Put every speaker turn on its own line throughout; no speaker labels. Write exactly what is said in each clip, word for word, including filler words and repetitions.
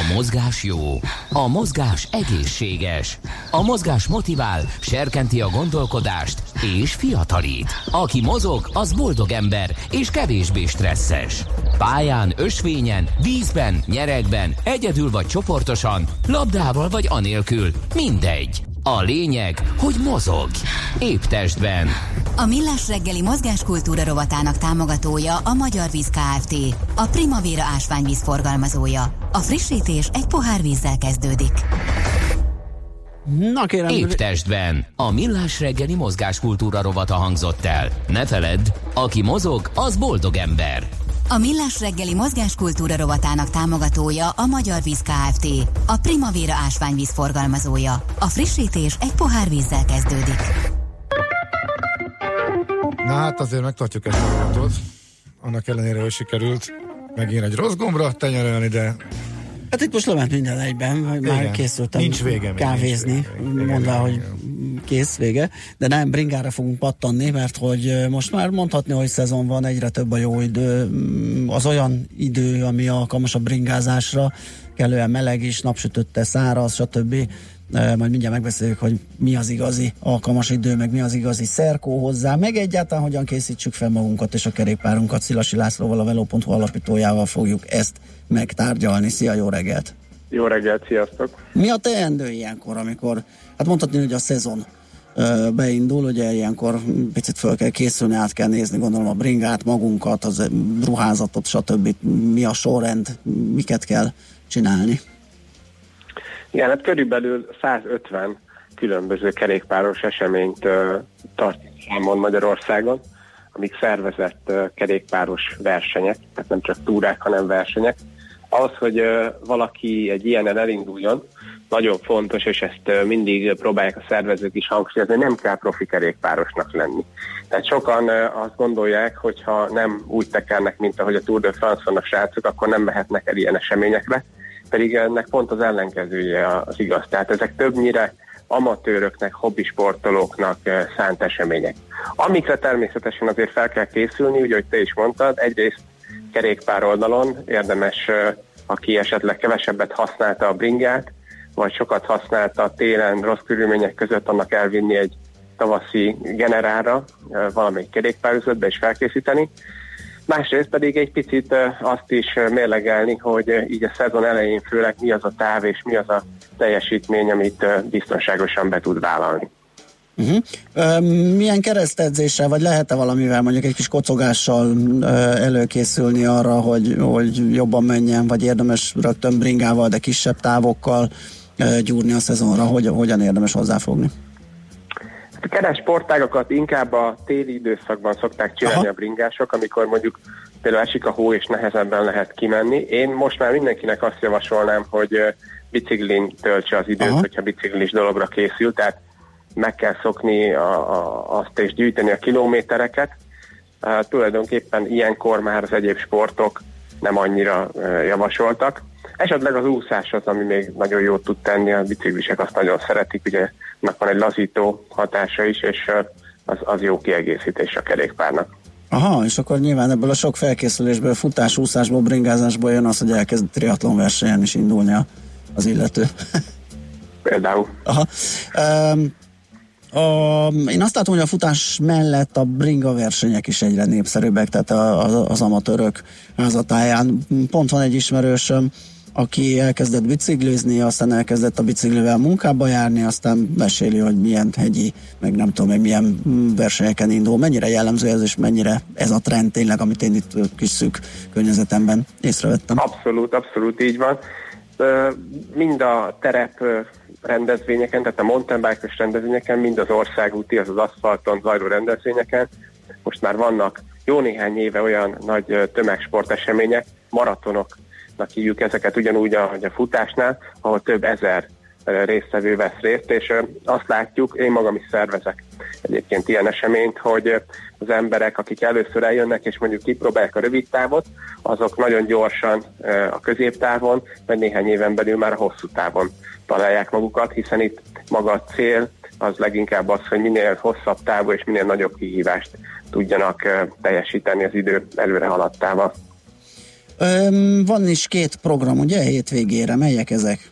A mozgás jó, a mozgás egészséges, a mozgás motivál, serkenti a gondolkodást és fiatalít. Aki mozog, az boldog ember és kevésbé stresszes. Pályán, ösvényen, vízben, nyeregben, egyedül vagy csoportosan, labdával vagy anélkül, mindegy. A lényeg, hogy mozog. Épp testben.
A Millás reggeli mozgáskultúra rovatának támogatója a Magyar Víz Kft. A Primavera ásványvíz forgalmazója. A frissítés egy pohár vízzel kezdődik.
Na kérem,
Épp testben. A Millás reggeli mozgáskultúra rovata hangzott el. Ne feledd, aki mozog, az boldog ember.
A Millás reggeli mozgáskultúra rovatának támogatója a Magyar Víz Kft. A Primavera ásványvíz forgalmazója. A frissítés egy pohár vízzel kezdődik.
Na hát azért megtartjuk ezt a pontot. Annak ellenére, hogy sikerült megint egy rossz gombra tenyerelni, de...
Hát itt most lement minden egyben, már
igen,
készültem
nincs vége,
kávézni,
nincs vége.
mondd el, hogy
igen.
kész, vége, de nem, bringára fogunk pattanni, mert hogy most már mondhatni, hogy szezon van, egyre több a jó idő, az olyan idő, ami alkalmas a bringázásra, kellően meleg is, napsütötte, száraz, stb. Majd mindjárt megbeszéljük, hogy mi az igazi alkalmas idő, meg mi az igazi szerkó hozzá, meg egyáltalán hogyan készítsük fel magunkat és a kerékpárunkat. Szilasi Lászlóval, a Veló pont hu alapítójával fogjuk ezt megtárgyalni. Szia, jó reggelt!
Jó reggelt, sziasztok!
Mi a teendő ilyenkor, amikor, hát mondhatni, hogy a szezon ö, beindul, ugye ilyenkor picit föl kell készülni, át kell nézni, gondolom a bringát, magunkat, az ruházatot, stb. Mi a sorrend, miket kell csinálni?
Igen, hát körülbelül százötven különböző kerékpáros eseményt uh, tart számon Magyarországon, amik szervezett uh, kerékpáros versenyek, tehát nem csak túrák, hanem versenyek. Ahhoz, hogy uh, valaki egy ilyenen elinduljon, nagyon fontos, és ezt uh, mindig próbálják a szervezők is hangsúlyozni, nem kell profi kerékpárosnak lenni. Tehát sokan uh, azt gondolják, hogy ha nem úgy tekernek, mint ahogy a Tour de France vannak srácok, akkor nem mehetnek el ilyen eseményekre. Pedig ennek pont az ellenkezője az igaz. Tehát ezek többnyire amatőröknek, hobbisportolóknak szánt események. Amikre természetesen azért fel kell készülni, úgy, ahogy te is mondtad, egyrészt kerékpár oldalon érdemes, aki esetleg kevesebbet használta a bringát, vagy sokat használta télen rossz körülmények között, annak elvinni egy tavaszi generára, valamelyik kerékpárüzletbe és felkészíteni. Másrészt pedig egy picit azt is mérlegelni, hogy így a szezon elején főleg mi az a táv és mi az a teljesítmény, amit biztonságosan be tud vállalni.
Uh-huh. Milyen keresztedzéssel, vagy lehet-e valamivel, mondjuk egy kis kocogással előkészülni arra, hogy, hogy jobban menjen, vagy érdemes rögtön bringával, de kisebb távokkal gyúrni a szezonra, hogy, hogyan érdemes hozzáfogni?
A keres sportágakat inkább a téli időszakban szokták csinálni. Aha. A bringások, amikor mondjuk például esik a hó és nehezebben lehet kimenni. Én most már mindenkinek azt javasolnám, hogy biciklin töltse az időt, aha, hogyha biciklis dologra készül, tehát meg kell szokni a, a, azt és gyűjteni a kilométereket. Uh, tulajdonképpen ilyenkor már az egyéb sportok nem annyira uh, javasoltak. Esetleg az úszás az, ami még nagyon jót tud tenni, a biciklisek azt nagyon szeretik, ugye annak van egy lazító hatása is, és az, az jó kiegészítés a kerékpárnak.
Aha, és akkor nyilván ebből a sok felkészülésből, futás, úszásból, bringázásból jön az, hogy elkezd triatlon versenyen is indulni a, az illető.
Például. Aha.
Um, A, én azt látom, hogy a futás mellett a bringa versenyek is egyre népszerűbbek, tehát a, a, az amatőrök házatáján. Pont van egy ismerősöm, aki elkezdett biciklizni, aztán elkezdett a biciklivel munkába járni, aztán meséli, hogy milyen hegyi, meg nem tudom, hogy milyen versenyeken indul. Mennyire jellemző ez, és mennyire ez a trend tényleg, amit én itt kis szűk környezetemben észrevettem.
Abszolút, abszolút így van. Mind a terep rendezvényeken, tehát a mountain bike-os rendezvényeken, mind az országúti, az az aszfalton zajló rendezvényeken. Most már vannak jó néhány éve olyan nagy tömegsportesemények, maratonoknak hívjuk ezeket, ugyanúgy, ahogy a futásnál, ahol több ezer résztvevő vesz részt, és azt látjuk, én magam is szervezek egyébként ilyen eseményt, hogy az emberek, akik először eljönnek, és mondjuk kipróbálják a rövid távot, azok nagyon gyorsan a középtávon, vagy néhány éven belül már a hosszú távon találják magukat, hiszen itt maga a cél az leginkább az, hogy minél hosszabb távú és minél nagyobb kihívást tudjanak teljesíteni az idő előre haladtával.
Öm, van is két program, ugye, hétvégére, melyek ezek?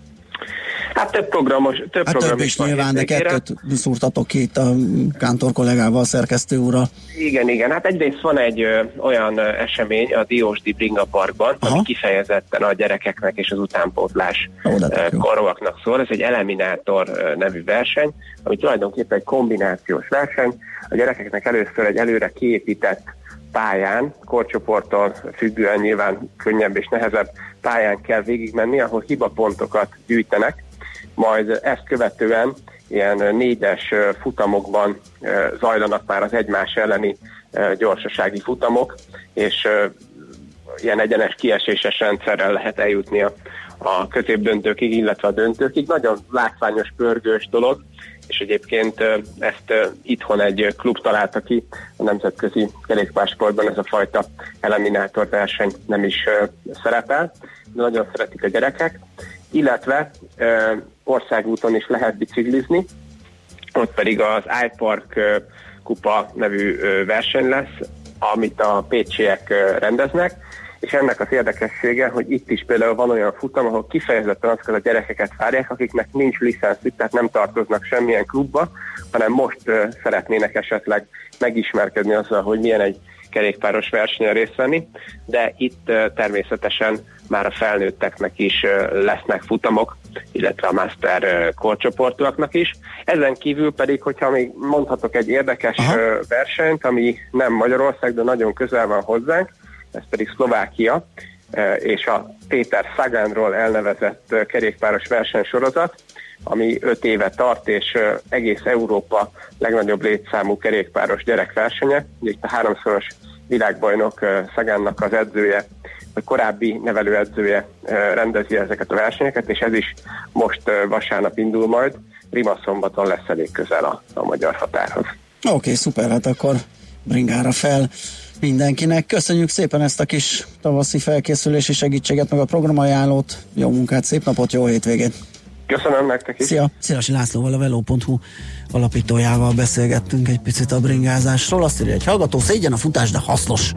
Hát több programos, több
hát
program
több is nyilván, de kettőt szúrtatok ki itt a Kántor kollégával, szerkesztő úrral.
Igen, igen. Hát egyrészt van egy ö, olyan ö, esemény a Diósdi Bringa Parkban,
Aha.
ami kifejezetten a gyerekeknek és az utánpótlás
Ó,
ö, korúaknak szól. Ez egy Eliminátor ö, nevű verseny, ami tulajdonképpen egy kombinációs verseny. A gyerekeknek először egy előre kiépített pályán, korcsoporttól függően nyilván könnyebb és nehezebb pályán kell végigmenni, ahol hibapontokat gyűjtenek, majd ezt követően ilyen négyes futamokban zajlanak már az egymás elleni gyorsasági futamok, és ilyen egyenes kieséses rendszerrel lehet eljutni a, a középdöntőkig, illetve a döntőkig. Nagyon látványos, pörgős dolog, és egyébként ezt itthon egy klub találta ki, a nemzetközi kerékpársportban ez a fajta eliminátor verseny nem is szerepel, de nagyon szeretik a gyerekek, illetve országúton is lehet biciklizni, ott pedig az iPark kupa nevű verseny lesz, amit a pécsiek rendeznek, és ennek az érdekessége, hogy itt is például van olyan futam, ahol kifejezetten azokat a gyerekeket várják, akiknek nincs licenszük, tehát nem tartoznak semmilyen klubba, hanem most szeretnének esetleg megismerkedni azzal, hogy milyen egy kerékpáros versenyen részt venni, de itt természetesen már a felnőtteknek is lesznek futamok, illetve a master korcsoportúaknak is. Ezen kívül pedig, hogyha még mondhatok egy érdekes Aha. versenyt, ami nem Magyarország, de nagyon közel van hozzánk, ez pedig Szlovákia, és a Péter Saganról elnevezett kerékpáros versenysorozat, ami öt éve tart, és egész Európa legnagyobb létszámú kerékpáros gyerekversenye. Itt a háromszoros világbajnok Sagannak az edzője, vagy korábbi nevelőedzője rendezi ezeket a versenyeket, és ez is most vasárnap indul majd. Rimaszombaton lesz elég közel a, a magyar határhoz.
Oké, okay, szuper, hát akkor bringára fel mindenkinek. Köszönjük szépen ezt a kis tavaszi felkészülési segítséget, meg a programajánlót. Jó munkát, szép napot, jó hétvégét!
Köszönöm nektek is!
Szia! Szilasi Lászlóval, a veló pont hu alapítójával beszélgettünk egy picit a bringázásról. Azt írja, hogy hallgató, szégyen a futás, de hasznos.